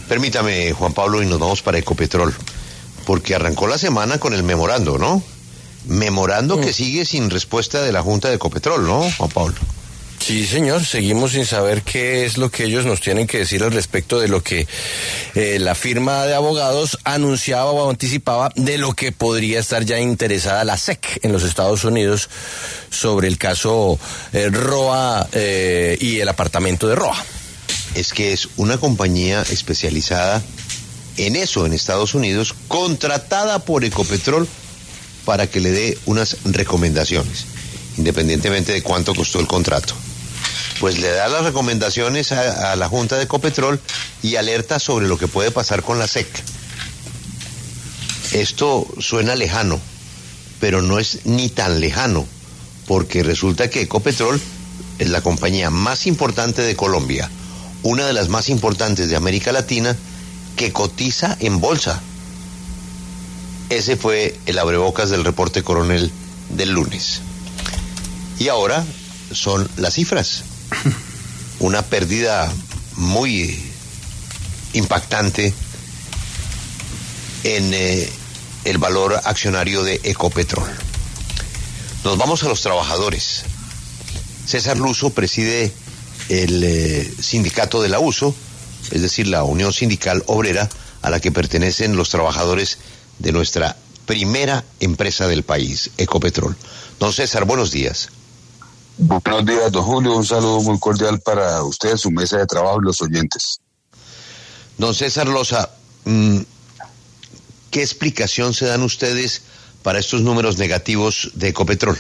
Permítame, Juan Pablo, y nos vamos para Ecopetrol, porque arrancó la semana con el memorando, ¿no? Memorando que sigue sin respuesta de la Junta de Ecopetrol, ¿no, Juan Pablo? Sí, señor, seguimos sin saber qué es lo que ellos nos tienen que decir al respecto de lo que la firma de abogados anunciaba o anticipaba de lo que podría estar ya interesada la SEC en los Estados Unidos sobre el caso Roa y el apartamento de Roa. Es que es una compañía especializada en eso en Estados Unidos, contratada por Ecopetrol para que le dé unas recomendaciones, independientemente de cuánto costó el contrato. Pues le da las recomendaciones a la Junta de Ecopetrol y alerta sobre lo que puede pasar con la SEC. Esto suena lejano, pero no es ni tan lejano, porque resulta que Ecopetrol es la compañía más importante de Colombia, una de las más importantes de América Latina, que cotiza en bolsa. Ese fue el abrebocas del reporte coronel del lunes. Y ahora son las cifras. Una pérdida muy impactante en el valor accionario de Ecopetrol. Nos vamos a los trabajadores. César Luzo preside el sindicato de la USO, es decir, la Unión Sindical Obrera, a la que pertenecen los trabajadores de nuestra primera empresa del país, Ecopetrol. Don César, buenos días. Buenos días, don Julio. Un saludo muy cordial para usted, su mesa de trabajo y los oyentes. Don César Loza, ¿qué explicación se dan ustedes para estos números negativos de Ecopetrol?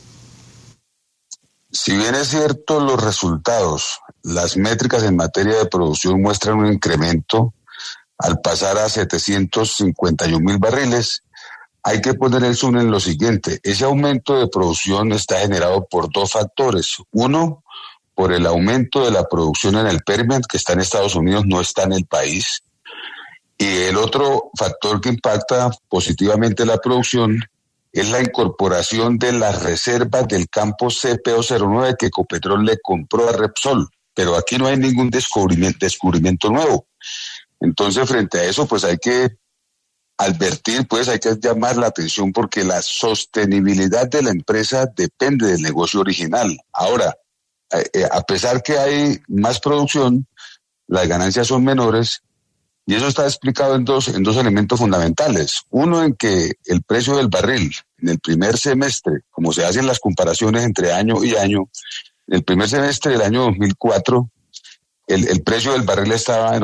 Si bien es cierto, los resultados, las métricas en materia de producción muestran un incremento al pasar a 751.000 barriles, hay que poner el zoom en lo siguiente. Ese aumento de producción está generado por dos factores. Uno, por el aumento de la producción en el Permian, que está en Estados Unidos, no está en el país. Y el otro factor que impacta positivamente la producción es la incorporación de las reservas del campo CPO-09 que Ecopetrol le compró a Repsol. Pero aquí no hay ningún descubrimiento nuevo. Entonces, frente a eso, pues hay que advertir, pues hay que llamar la atención porque la sostenibilidad de la empresa depende del negocio original. Ahora, a pesar que hay más producción, las ganancias son menores y eso está explicado en dos elementos fundamentales. Uno, en que el precio del barril en el primer semestre, como se hacen las comparaciones entre año y año, en el primer semestre del año 2004, el precio del barril estaba en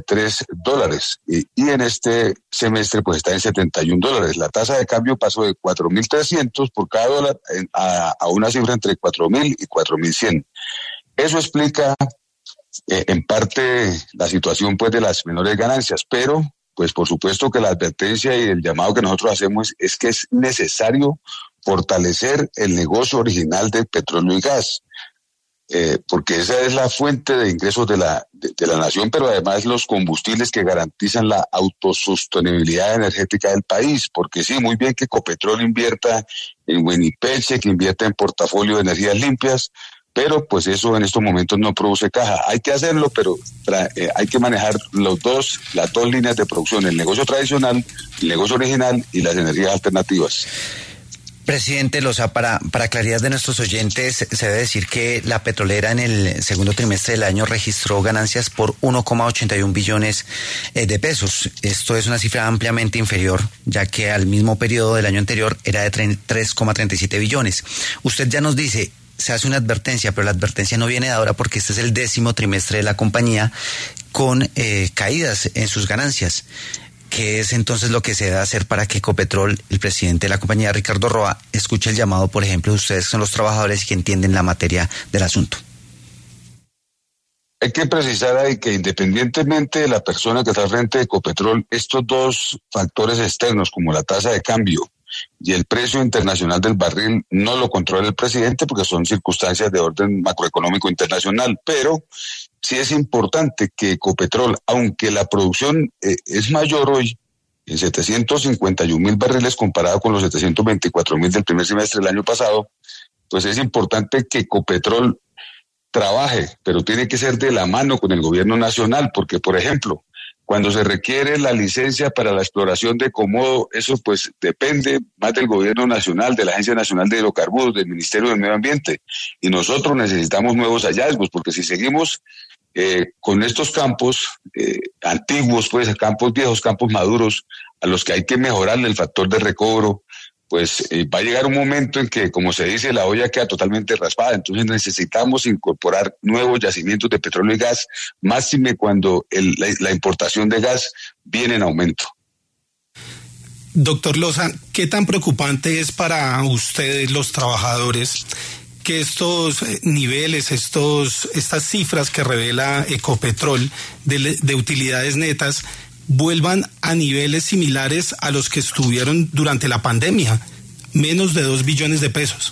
$83 y en este semestre pues está en $71. La tasa de cambio pasó de 4.300 por cada dólar a una cifra entre 4.000 y 4.100. Eso explica en parte la situación pues de las menores ganancias, pero pues por supuesto que la advertencia y el llamado que nosotros hacemos es que es necesario fortalecer el negocio original del petróleo y gas. Porque esa es la fuente de ingresos de la nación, pero además los combustibles que garantizan la autosostenibilidad energética del país, porque sí, muy bien que Ecopetrol invierta en Wenipeche, que invierta en portafolio de energías limpias, pero pues eso en estos momentos no produce caja. Hay que hacerlo, pero hay que manejar las dos líneas de producción, el negocio tradicional, el negocio original y las energías alternativas. Presidente Loza, para claridad de nuestros oyentes, se debe decir que la petrolera en el segundo trimestre del año registró ganancias por 1,81 billones de pesos. Esto es una cifra ampliamente inferior, ya que al mismo periodo del año anterior era de 3,37 billones. Usted ya nos dice, se hace una advertencia, pero la advertencia no viene de ahora porque este es el 10º trimestre de la compañía con caídas en sus ganancias. ¿Qué es entonces lo que se debe hacer para que Ecopetrol, el presidente de la compañía, Ricardo Roa, escuche el llamado, por ejemplo, de ustedes que son los trabajadores que entienden la materia del asunto? Hay que precisar ahí que independientemente de la persona que está al frente de Ecopetrol, estos dos factores externos, como la tasa de cambio y el precio internacional del barril, no lo controla el presidente porque son circunstancias de orden macroeconómico internacional, pero sí es importante que Ecopetrol, aunque la producción es mayor hoy, en 751.000 barriles comparado con los 724.000 del primer semestre del año pasado, pues es importante que Ecopetrol trabaje, pero tiene que ser de la mano con el gobierno nacional, porque, por ejemplo, Cuando se requiere la licencia para la exploración de Comodo, eso pues depende más del gobierno nacional, de la Agencia Nacional de Hidrocarburos, del Ministerio del Medio Ambiente. Y nosotros necesitamos nuevos hallazgos, porque si seguimos con estos campos antiguos, pues campos viejos, campos maduros, a los que hay que mejorarle el factor de recobro, pues va a llegar un momento en que, como se dice, la olla queda totalmente raspada. Entonces necesitamos incorporar nuevos yacimientos de petróleo y gas, máxime cuando la importación de gas viene en aumento. Doctor Loza, ¿qué tan preocupante es para ustedes, los trabajadores, que estos niveles, estas cifras que revela Ecopetrol de utilidades netas vuelvan a niveles similares a los que estuvieron durante la pandemia, menos de 2 billones de pesos?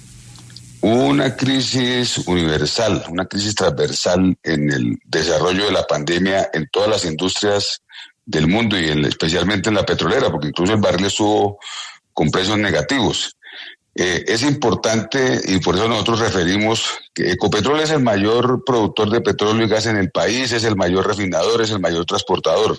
Una crisis universal, una crisis transversal en el desarrollo de la pandemia en todas las industrias del mundo y especialmente en la petrolera, porque incluso el barril estuvo con precios negativos. Es importante, y por eso nosotros referimos que Ecopetrol es el mayor productor de petróleo y gas en el país, es el mayor refinador, es el mayor transportador.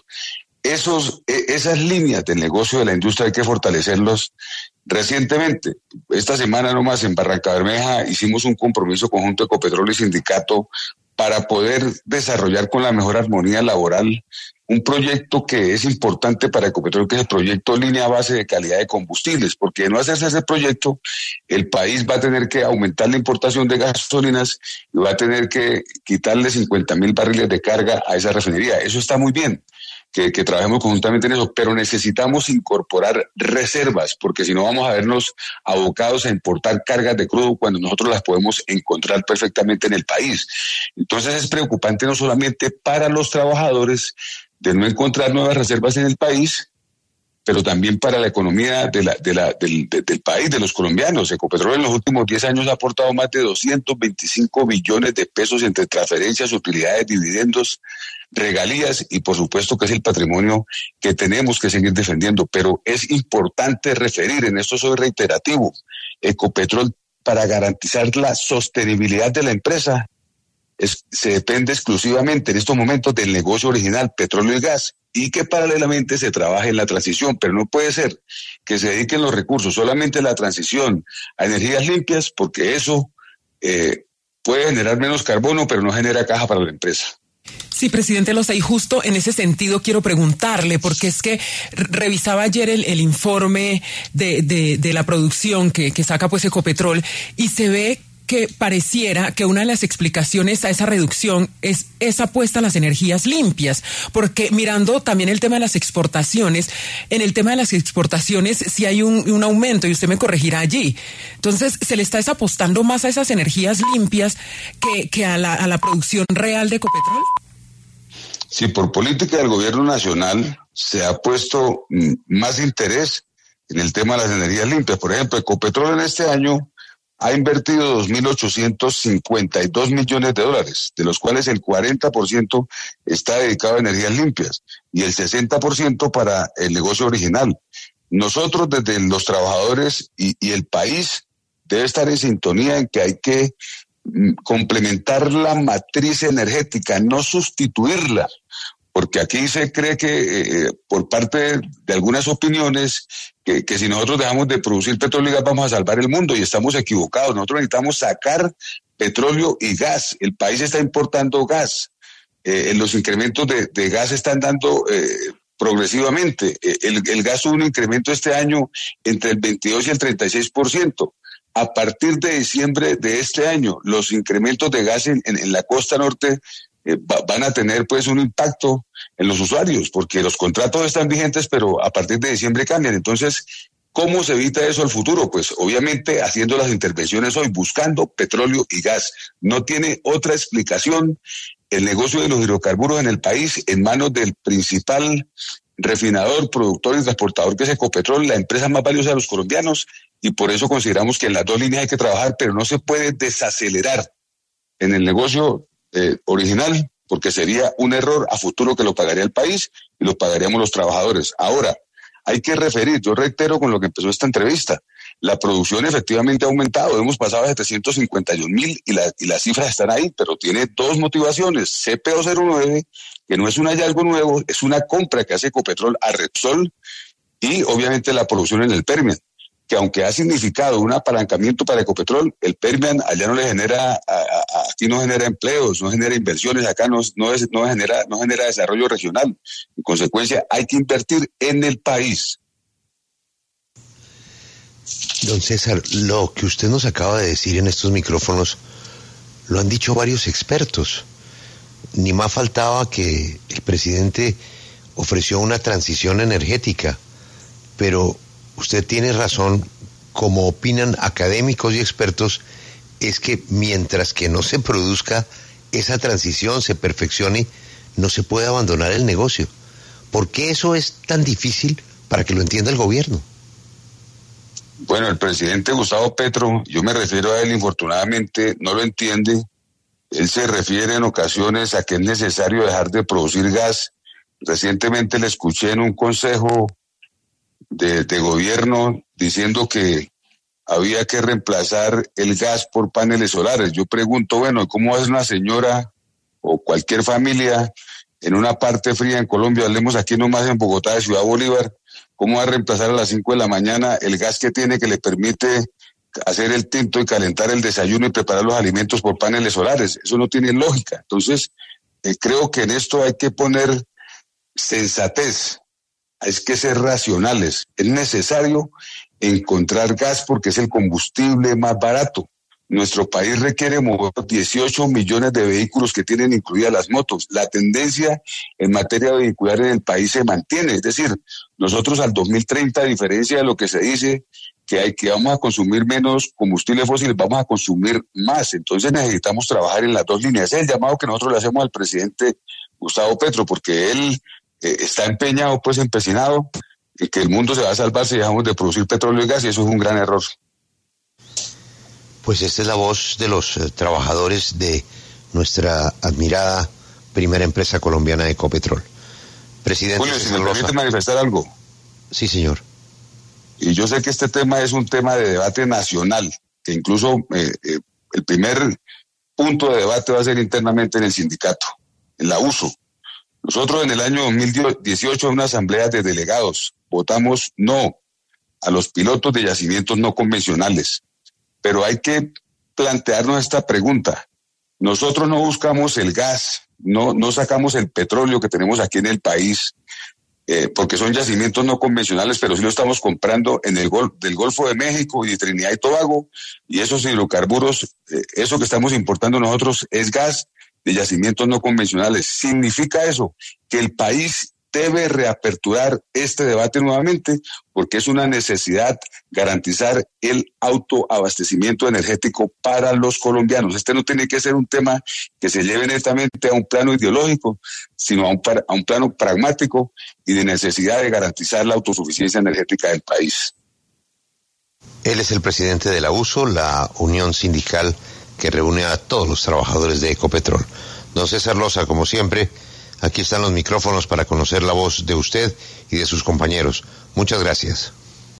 Esas líneas del negocio de la industria hay que fortalecerlos recientemente. Esta semana nomás en Barrancabermeja hicimos un compromiso conjunto de Ecopetrol y sindicato para poder desarrollar con la mejor armonía laboral un proyecto que es importante para Ecopetrol, que es el proyecto Línea Base de Calidad de Combustibles, porque de no hacerse ese proyecto, el país va a tener que aumentar la importación de gasolinas y va a tener que quitarle 50,000 barriles de carga a esa refinería. Eso está muy bien, que trabajemos conjuntamente en eso, pero necesitamos incorporar reservas, porque si no vamos a vernos abocados a importar cargas de crudo cuando nosotros las podemos encontrar perfectamente en el país. Entonces es preocupante no solamente para los trabajadores de no encontrar nuevas reservas en el país, pero también para la economía del país, de los colombianos. Ecopetrol en los últimos 10 años ha aportado más de 225 billones de pesos entre transferencias, utilidades, dividendos, regalías, y por supuesto que es el patrimonio que tenemos que seguir defendiendo. Pero es importante referir, en esto soy reiterativo, Ecopetrol, para garantizar la sostenibilidad de la empresa, se depende exclusivamente en estos momentos del negocio original, petróleo y gas, y que paralelamente se trabaje en la transición, pero no puede ser que se dediquen los recursos solamente a la transición a energías limpias, porque eso puede generar menos carbono, pero no genera caja para la empresa. Sí, presidente Loza, y justo en ese sentido quiero preguntarle, porque es que revisaba ayer el informe de la producción que saca pues Ecopetrol, y se ve que pareciera que una de las explicaciones a esa reducción es esa apuesta a las energías limpias, porque mirando también el tema de las exportaciones, en el tema de las exportaciones sí hay un aumento, y usted me corregirá allí. Entonces, ¿se le está apostando más a esas energías limpias que a la producción real de Ecopetrol? Sí, por política del gobierno nacional se ha puesto más interés en el tema de las energías limpias. Por ejemplo, Ecopetrol en este año ha invertido 2.852 millones de dólares, de los cuales el 40% está dedicado a energías limpias y el 60% para el negocio original. Nosotros, desde los trabajadores y el país, debe estar en sintonía en que hay que complementar la matriz energética, no sustituirla, porque aquí se cree que por parte de algunas opiniones que si nosotros dejamos de producir petróleo y gas vamos a salvar el mundo, y estamos equivocados. Nosotros necesitamos sacar petróleo y gas. El país está importando gas. Los incrementos de gas están dando progresivamente. El gas tuvo un incremento este año entre el 22 y el 36%. A partir de diciembre de este año, los incrementos de gas en la costa norte van a tener pues un impacto en los usuarios, porque los contratos están vigentes, pero a partir de diciembre cambian. Entonces, ¿cómo se evita eso al futuro? Pues obviamente haciendo las intervenciones hoy, buscando petróleo y gas. No tiene otra explicación el negocio de los hidrocarburos en el país en manos del principal refinador, productor y transportador que es Ecopetrol, la empresa más valiosa de los colombianos, y por eso consideramos que en las dos líneas hay que trabajar, pero no se puede desacelerar en el negocio original, porque sería un error a futuro que lo pagaría el país y lo pagaríamos los trabajadores. Ahora, hay que referir, yo reitero con lo que empezó esta entrevista, la producción efectivamente ha aumentado, hemos pasado a 751.000 y las cifras están ahí, pero tiene dos motivaciones. CPO-09, que no es un hallazgo nuevo, es una compra que hace Ecopetrol a Repsol, y obviamente la producción en el Permian, que aunque ha significado un apalancamiento para Ecopetrol, el Permian allá no le genera, aquí no genera empleos, no genera inversiones, acá no genera desarrollo regional. En consecuencia, hay que invertir en el país. Don César, lo que usted nos acaba de decir en estos micrófonos lo han dicho varios expertos. Ni más faltaba que el presidente ofreció una transición energética, pero usted tiene razón, como opinan académicos y expertos, es que mientras que no se produzca esa transición, se perfeccione, no se puede abandonar el negocio. ¿Por qué eso es tan difícil para que lo entienda el gobierno? Bueno, el presidente Gustavo Petro, yo me refiero a él, infortunadamente no lo entiende. Él se refiere en ocasiones a que es necesario dejar de producir gas. Recientemente le escuché en un consejo de gobierno diciendo que había que reemplazar el gas por paneles solares. Yo pregunto, bueno, ¿cómo hace una señora o cualquier familia en una parte fría en Colombia, hablemos aquí nomás en Bogotá, de Ciudad Bolívar, cómo va a reemplazar a las 5 de la mañana el gas que tiene, que le permite hacer el tinto y calentar el desayuno y preparar los alimentos por paneles solares? Eso no tiene lógica. Entonces, creo que en esto hay que poner sensatez, hay que ser racionales. Es necesario encontrar gas porque es el combustible más barato. Nuestro país requiere mover 18 millones de vehículos que tienen incluidas las motos. La tendencia en materia vehicular en el país se mantiene. Es decir, nosotros al 2030, a diferencia de lo que se dice, que vamos a consumir menos combustible fósil, vamos a consumir más. Entonces necesitamos trabajar en las dos líneas. Ese es el llamado que nosotros le hacemos al presidente Gustavo Petro, porque él está empeñado, pues empecinado, en que el mundo se va a salvar si dejamos de producir petróleo y gas, y eso es un gran error. Pues esta es la voz de los trabajadores de nuestra admirada primera empresa colombiana de Ecopetrol. Presidente Julio, si me permite manifestar algo. Sí, señor. Y yo sé que este tema es un tema de debate nacional, que incluso el primer punto de debate va a ser internamente en el sindicato, en la USO. Nosotros en el año 2018 en una asamblea de delegados votamos no a los pilotos de yacimientos no convencionales. Pero hay que plantearnos esta pregunta. Nosotros no buscamos el gas, no sacamos el petróleo que tenemos aquí en el país, porque son yacimientos no convencionales, pero sí lo estamos comprando en el del Golfo de México y de Trinidad y Tobago, y esos hidrocarburos, eso que estamos importando nosotros es gas de yacimientos no convencionales. ¿Significa eso que el país debe reaperturar este debate nuevamente? Porque es una necesidad garantizar el autoabastecimiento energético para los colombianos. Este no tiene que ser un tema que se lleve netamente a un plano ideológico, sino a un plano pragmático y de necesidad de garantizar la autosuficiencia energética del país. Él es el presidente de la USO, la unión sindical que reúne a todos los trabajadores de Ecopetrol. Don César Loza, como siempre, aquí están los micrófonos para conocer la voz de usted y de sus compañeros. Muchas gracias.